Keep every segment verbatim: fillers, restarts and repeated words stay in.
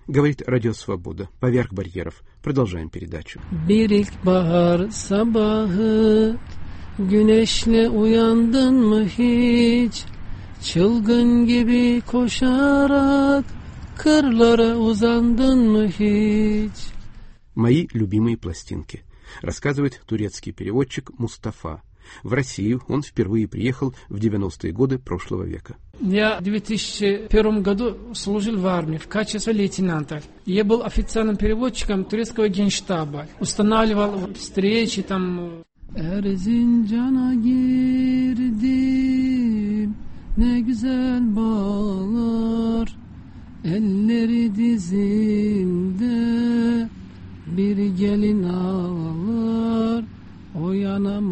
Говорит Радио Свобода. Поверх барьеров. Продолжаем передачу. Bir ilkbahar sabahı güneşle uyandın mı hiç? Çılgın gibi koşarak kırlara uzandın mı hiç? Мои любимые пластинки. Рассказывает турецкий переводчик Мустафа. В Россию он впервые приехал в девяностые годы прошлого века. Я в две тысячи первом году служил в армии в качестве лейтенанта. Я был официальным переводчиком турецкого генштаба. Устанавливал встречи там. Erzincan'a girdim, ne güzel bağlar, elleri dizimde, bir gelin ağlar, oy anam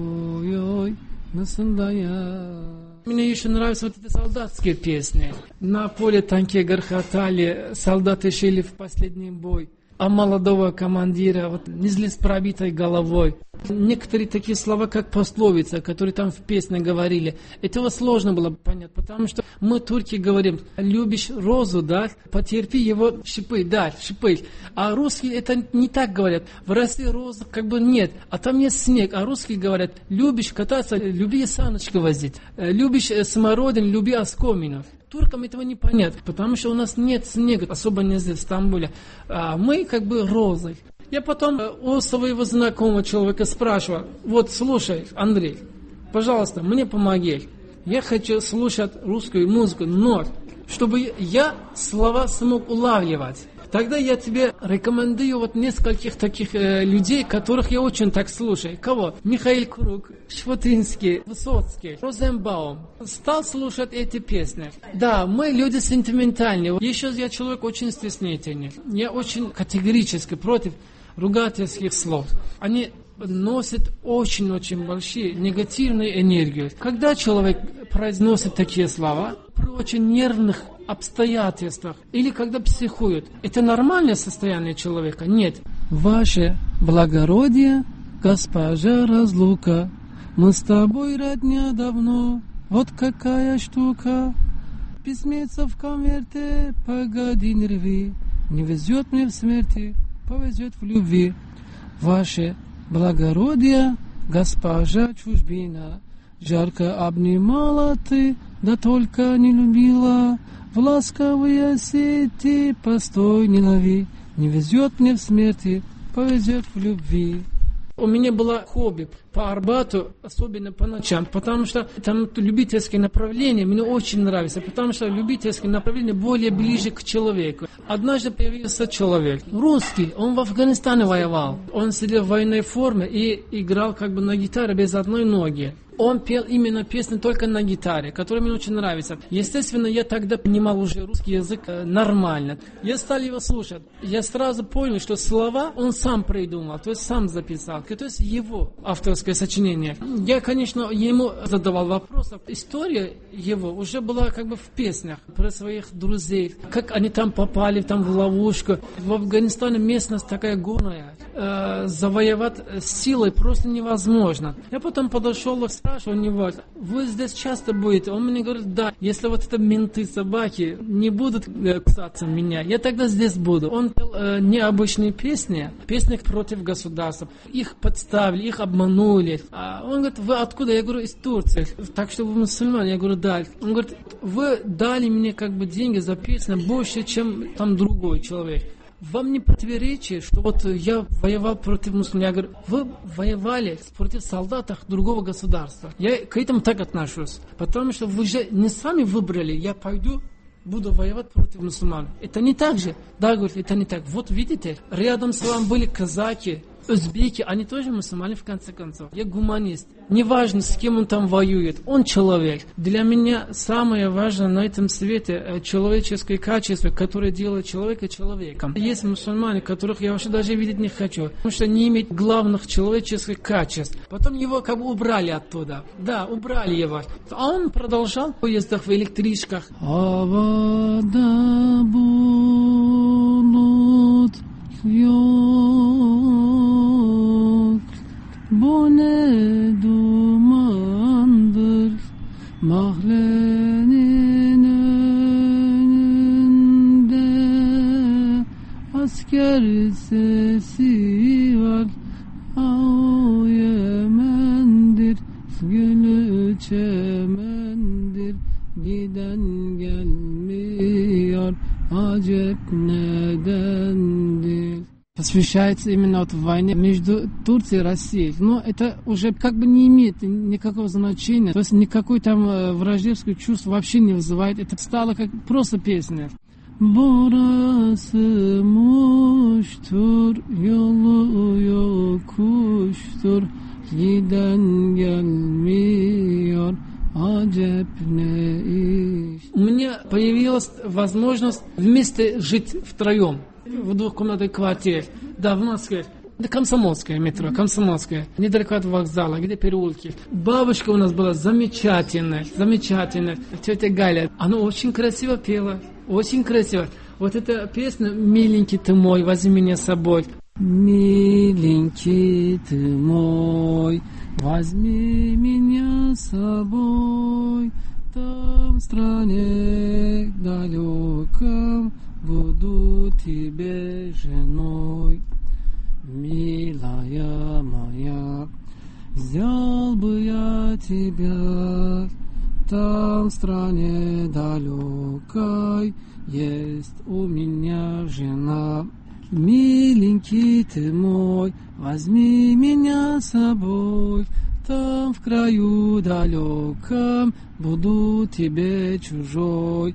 oy oy, nasıl da ya. Мне еще нравятся вот эти солдатские песни. На поле танки грохотали, солдаты шли в последний бой. А молодого командира вот несли с пробитой головой. Некоторые такие слова, как пословица, которые там в песне говорили, этого сложно было понять, потому что мы, турки, говорим, любишь розу, да, потерпи его шипы, да, шипы. А русские это не так говорят. В России розы как бы нет, а там есть снег. А русские говорят, любишь кататься, люби саночку возить. Любишь смородин, люби оскоминов. Туркам этого не понятно, потому что у нас нет снега, особо не здесь, в Стамбуле. А мы как бы розы. Я потом у своего знакомого человека спрашиваю, вот слушай, Андрей, пожалуйста, мне помоги. Я хочу слушать русскую музыку, но чтобы я слова смог улавливать. Тогда я тебе рекомендую вот нескольких таких э, людей, которых я очень так слушаю. Кого? Михаил Круг, Швотинский, Высоцкий, Розенбаум. Стал слушать эти песни. Да, мы люди сентиментальные. Еще я человек очень стеснительный. Я очень категорически против ругательских слов. Они носят очень-очень большие негативную энергию. Когда человек произносит такие слова, при очень нервных обстоятельствах или когда психует, это нормальное состояние человека? Нет. Ваше благородие, госпожа разлука, мы с тобой родня давно, вот какая штука. Письмецо в конверте, погоди, не рви, не везет мне в смерти, повезет в любви. Ваше благородие, госпожа чужбина, жарко обнимала ты, да только не любила. В ласковые сети постой не лови, не везет мне в смерти, повезет в любви. У меня было хобби по Арбату, особенно по ночам, потому что там любительские направления мне очень нравятся, потому что любительские направления более ближе к человеку. Однажды появился человек, русский, он в Афганистане воевал, он сидел в военной форме и играл как бы на гитаре без одной ноги. Он пел именно песни только на гитаре, которые мне очень нравятся. Естественно, я тогда понимал уже русский язык нормально. Я стал его слушать. Я сразу понял, что слова он сам придумал, то есть сам записал. То есть его авторское сочинение. Я, конечно, ему задавал вопросы. История его уже была как бы в песнях про своих друзей. Как они там попали там в ловушку. В Афганистане местность такая горная. Э, завоевать силой просто невозможно. Я потом подошел и спрашивал у него, вы здесь часто будете? Он мне говорит, да, если вот это менты, собаки не будут э, кусаться меня, я тогда здесь буду. Он пел э, необычные песни, песни против государства. Их подставили, их обманули. А он говорит, вы откуда? Я говорю, из Турции. Так что вы мусульмане? Я говорю, да. Он говорит, вы дали мне как бы деньги за песни больше, чем там другой человек. Вам не противоречие, что вот я воевал против мусульман. Я говорю, вы воевали против солдатов другого государства. Я к этому так отношусь. Потому что вы же не сами выбрали, я пойду, буду воевать против мусульман. Это не так же. Да, говорит, это не так. Вот видите, рядом с вами были казаки, узбеки, они тоже мусульмане в конце концов. Я гуманист. Неважно, с кем он там воюет, он человек. Для меня самое важное на этом свете человеческое качество, которое делает человека человеком. Есть мусульмане, которых я вообще даже видеть не хочу, потому что не имеют главных человеческих качеств. Потом его как бы убрали оттуда. Да, убрали его. А он продолжал в поездах, в электричках. Авада булут yok, bu ne dumandır, mahlenin önünde asker sesi var. Au Yemen'dir, gülü çemendir, giden gelmiyor, acep nedendir. Посвящается именно вот войне между Турцией и Россией. Но это уже как бы не имеет никакого значения. То есть никакой там враждебского чувства вообще не вызывает. Это стало как просто песня. Burası muştur, yolu yokuştur, giden gelmiyor, acep ne iş. У меня появилась возможность вместе жить втроем в двухкомнатной квартире. Да, в Москве. Это Комсомольское метро, Комсомольское. Недалеко от вокзала, где переулки. Бабушка у нас была замечательная, замечательная. Тетя Галя, она очень красиво пела. Очень красиво. Вот эта песня «Миленький ты мой, возьми меня с собой». Миленький ты мой, возьми меня с собой. Там в стране далеком буду тебе женой. Милая моя, взял бы я тебя. Там в стране далекой есть у меня жена. Миленький ты мой, возьми меня с собой. Там в краю далеком буду тебе чужой.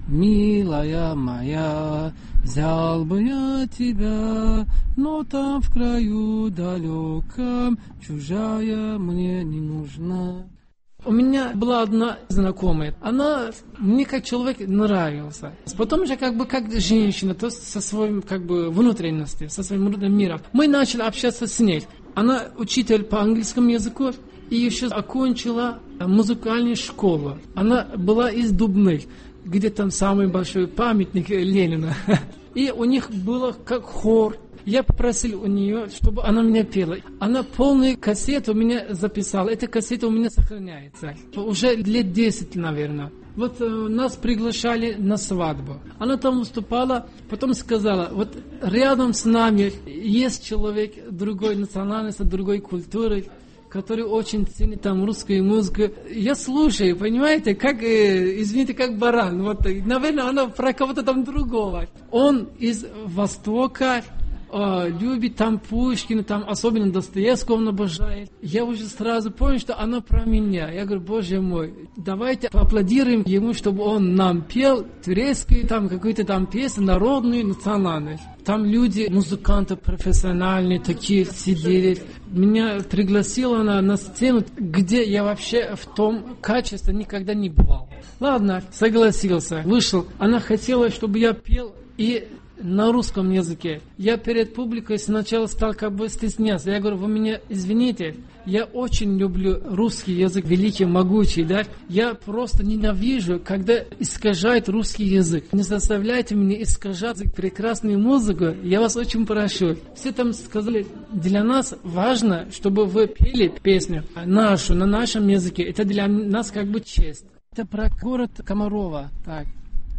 Милая моя, взял бы я тебя, но там в краю далеком чужая мне не нужна. У меня была одна знакомая, она мне как человек нравился. Потом же как бы как женщина, то есть со своим как бы внутренностью, со своим внутренним миром. Мы начали общаться с ней. Она учитель по английскому языку и еще окончила музыкальную школу. Она была из Дубны, где там самый большой памятник Ленина. И у них было как хор. Я попросил у нее, чтобы она меня пела. Она полную кассету у меня записала. Эта кассета у меня сохраняется. Уже лет десять, наверное. Вот э, нас приглашали на свадьбу. Она там выступала, потом сказала, вот рядом с нами есть человек другой национальности, другой культуры, который очень ценит там русскую музыку. Я слушаю, понимаете, как, э, извините, как баран. Вот, наверное, она про кого-то там другого. Он из Востока, э, любит там Пушкина, там особенно Достоевского он обожает. Я уже сразу понял, что она про меня. Я говорю, боже мой, давайте поаплодируем ему, чтобы он нам пел турецкую, там какую-то там песню, народную, национальную. Там люди, музыканты профессиональные такие сидели. Меня пригласила она на сцену, где я вообще в том качестве никогда не бывал. Ладно, согласился, вышел. Она хотела, чтобы я пел и на русском языке. Я перед публикой сначала стал как бы стесняться. Я говорю, вы меня извините, я очень люблю русский язык, великий, могучий, да. Я просто ненавижу, когда искажает русский язык. Не заставляйте меня искажать прекрасную музыку, я вас очень прошу. Все там сказали, для нас важно, чтобы вы пели песню нашу, на нашем языке. Это для нас как бы честь. Это про город Комарова, так.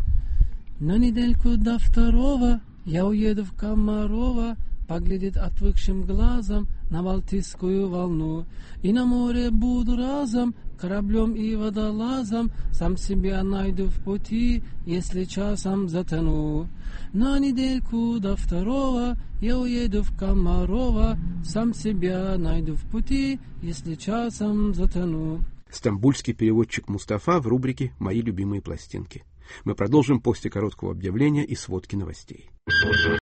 На недельку до второго я уеду в Комарова, поглядит отвыкшим глазом на Балтийскую волну. И на море буду разом, кораблем и водолазом, сам себя найду в пути, если часом затону. На недельку до второго я уеду в Комарова, сам себя найду в пути, если часом затону. Стамбульский переводчик Мустафа в рубрике «Мои любимые пластинки». Мы продолжим после короткого объявления и сводки новостей.